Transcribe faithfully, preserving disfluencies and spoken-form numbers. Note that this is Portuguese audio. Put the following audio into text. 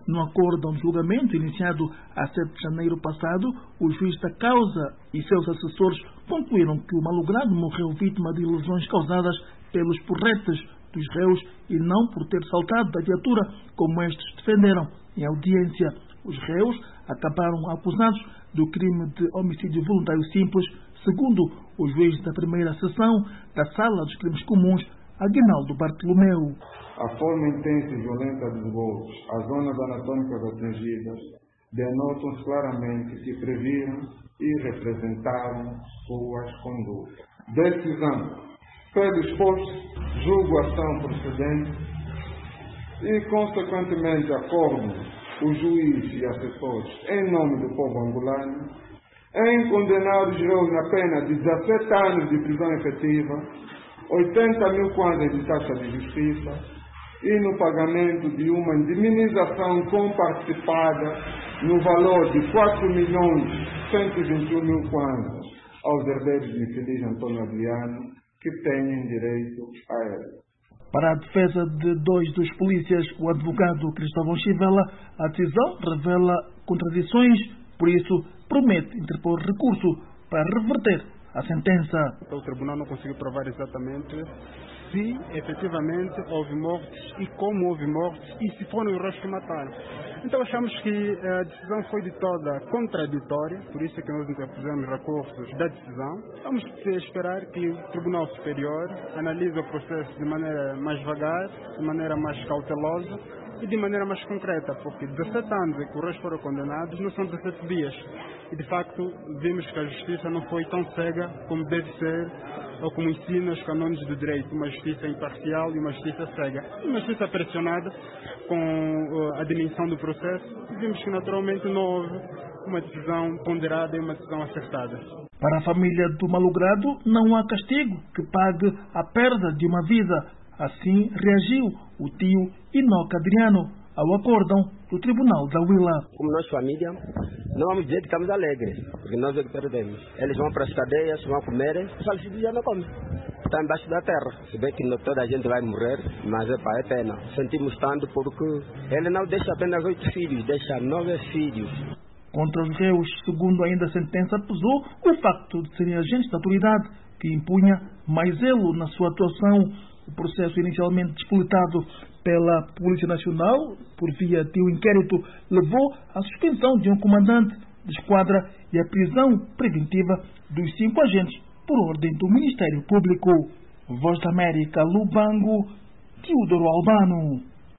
No acórdão de julgamento iniciado a sete de janeiro passado, o juiz da causa e seus assessores concluíram que o malogrado morreu vítima de lesões causadas pelos porretes dos réus e não por ter saltado da viatura, como estes defenderam. Em audiência, os réus acabaram acusados do crime de homicídio voluntário simples, segundo o juiz da primeira sessão da Sala dos Crimes Comuns, Aguinaldo Bartolomeu. A forma intensa e violenta dos golpes, as zonas anatômicas atingidas, denotam claramente que previram e representaram suas condutas. Decisão. Pelo exposto, julgo a ação procedente e, consequentemente, acordo o juiz e assessores, em nome do povo angolano, em condenar os réus na pena de dezassete anos de prisão efetiva, oitenta mil kwanzas de taxa de justiça e no pagamento de uma indemnização comparticipada no valor de quatro milhões cento e vinte e um mil kwanzas aos herdeiros de infeliz Antônio Adriano, que tenham direito a ela. Para a defesa de dois dos polícias, o advogado Cristóvão Chivela, a decisão revela contradições, por isso promete interpor recurso para reverter a sentença. O tribunal não conseguiu provar exatamente se efetivamente houve mortes e como houve mortes e se foram os réus que mataram. Então achamos que a decisão foi de toda contraditória, por isso é que nós interpusemos recursos da decisão. Vamos esperar que o Tribunal Superior analise o processo de maneira mais vagar, de maneira mais cautelosa e de maneira mais concreta, porque dezassete anos em que os réus foram condenados não são dezassete dias. E de facto vimos que a justiça não foi tão cega como deve ser, ou como ensina os canônicos do direito, uma justiça imparcial e uma justiça cega. Uma justiça pressionada com a dimensão do processo, e vimos que naturalmente não houve uma decisão ponderada e uma decisão acertada. Para a família do malogrado, não há castigo que pague a perda de uma vida. Assim reagiu o tio Inoca Adriano ao acórdão do Tribunal da Huila. Como nós família, não vamos dizer que estamos alegres, porque nós é que perdemos. Eles vão para as cadeias, vão comer, os falecidos já não comem. Está embaixo da terra. Se bem que não toda a gente vai morrer, mas é, pá, é pena. Sentimos tanto porque ele não deixa apenas oito filhos, deixa nove filhos. Contra os réus, segundo ainda a sentença, pesou o facto de serem agentes da autoridade, que impunha mais zelo na sua atuação. O processo inicialmente despolitado pela Polícia Nacional, por via de um inquérito, levou à suspensão de um comandante de esquadra e à prisão preventiva dos cinco agentes por ordem do Ministério Público. Voz da América, Lubango, Teodoro Albano.